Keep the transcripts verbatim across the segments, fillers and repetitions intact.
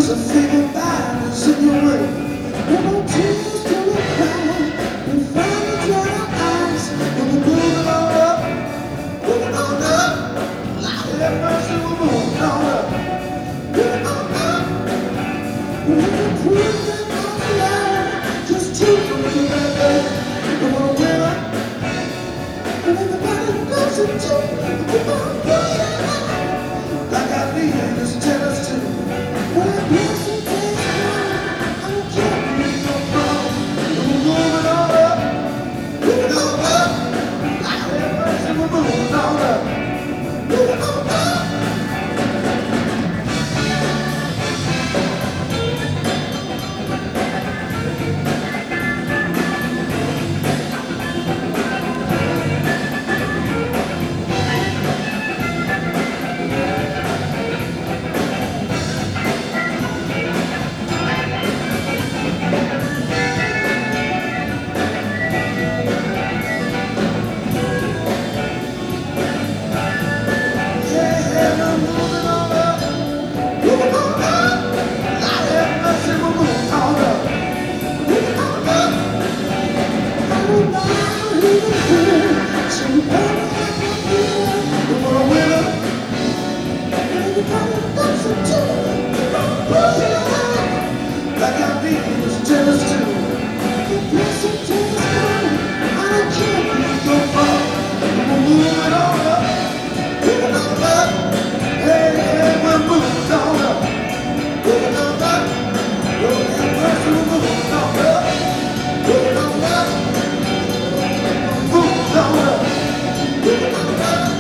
So think about it, in your way. No more tears to the ground. We finally dry our eyes. And we're moving on up, moving on up. Lord have mercy, we're moving on up, moving on up. We can prove that I'm alive. Just two from the baby. We wanna win up. And everybody knows it too. We wanna win up. Like I need this tell us to. When I bless and taste God, I don't care where you come from. We're moving on up, moving on up. Lord have mercy, we're moving on up, moving on up. Like I need is jealous too. The blessing takes time. I don't care where you go from. We're moving on up, moving on up. Hey, hey, we're moving on up, moving on up. Lord have mercy, we're moving on up, moving on up, moving on up, moving on up.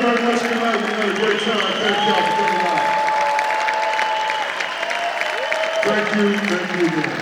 very much tonight. We had a great time. Thank y'all for coming out. Thank you. Thank you again.